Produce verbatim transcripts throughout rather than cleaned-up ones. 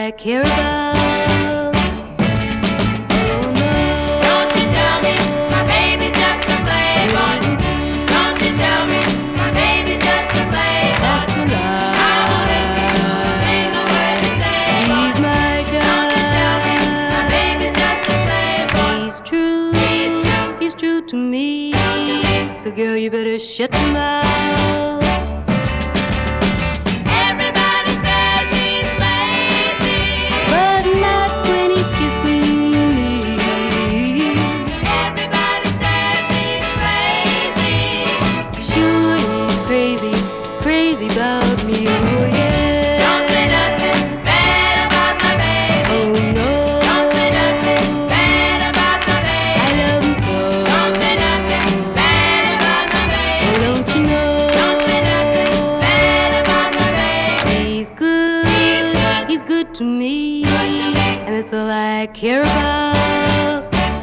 I care about. Oh no. Don't you tell me my baby's just a playboy. Don't you tell me my baby's just a playboy. That's a lie. I won't listen to a single word you say, boy. He's my guy. Don't you tell me my baby's just a playboy. He's true. He's true. He's true to me. To me. So girl, you better shut your mouth. Everybody says he's lazy, But not when he's kissing me. everybody says he's crazy. Sure he's crazy, crazy about me. Oh yeah. Don't say nothing bad about my baby. Oh no. Don't say nothing bad about my I baby. love him so. Don't say nothing bad about my Oh, baby. don't you know? Don't say nothing bad about my baby. He's good. He's good. He's good to me. Good to me. And it's all I care about.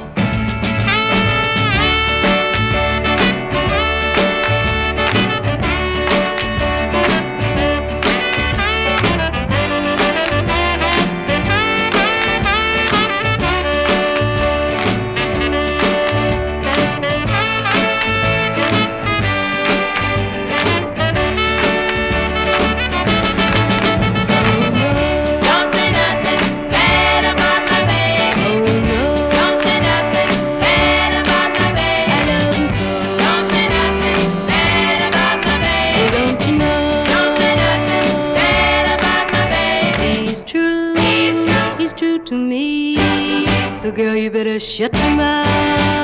Don't say nothing bad about my baby. Oh no. Don't say nothing bad about my I baby. love him so. Don't say nothing bad about my Oh, baby. don't you know? Don't say nothing bad about my baby. He's true. He's true. He's true to me. True to me. So girl, you better shut your mouth.